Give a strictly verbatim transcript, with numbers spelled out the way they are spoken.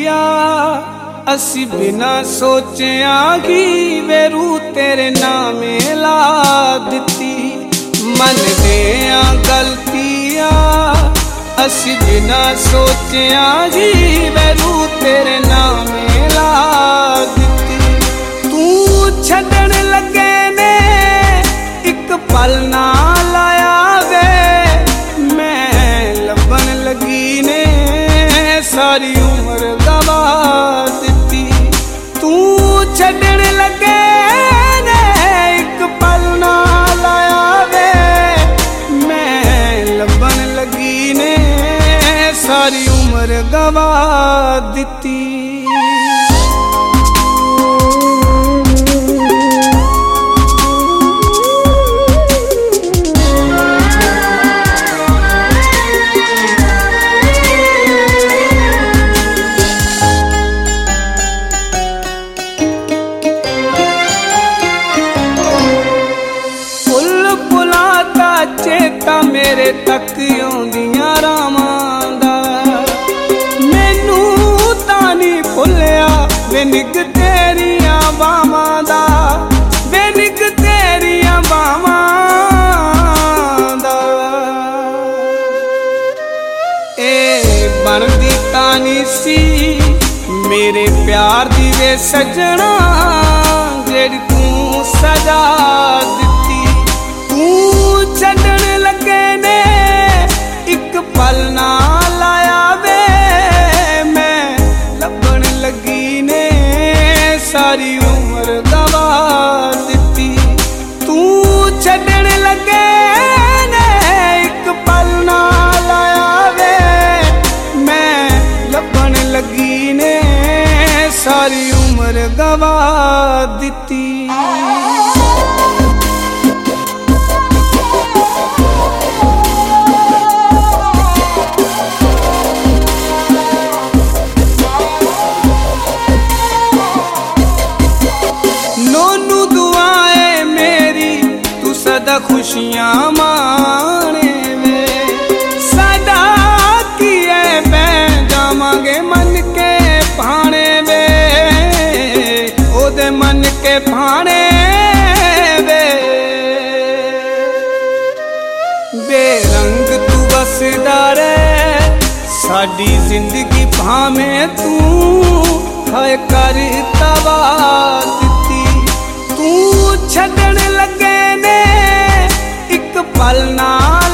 असी बिना सोचिया ही वेरू तेरे नामे ला दिती। मन दिया गलतियां असी बिना सोचिया ही वेरू तेरे नामे ला दिती। तू छड्डण लगे ने एक पल ना लाया वे, मैं लभन लगी ने सारी उम्र गवा दिती। तू छड्डण लगे ने एक पल ना लाया वे, मैं लभन लगी ने सारी उम्र गवा दिती। चेता मेरे तक आउंदियां रावां दा, मैनू तां नहीं भुलिया वे निग तेरियां बावां दा, वे निग तेरियां बावां दा। ए बनदी तां नहीं सी मेरे प्यार दी वे सजना, जेड़ी तू सजा दिती। तू छड्डण लगे ने एक पल ना लाया वे, मैं लभण लगी ने सारी उम्र गवा दिती। तू छड्डण लगे ने एक पल ना लाया वे, मैं लभण लगी ने सारी उम्र गवा दिती। खुशियां माने वे सदा किए मैं जावांगे मन के भाने वे, ओदे मन के भाने वे। बेरंग तू बसदा रहे साडी जिंदगी भावें तू है कर तबा दिती। तू छड्डण लगे ने एक पल ना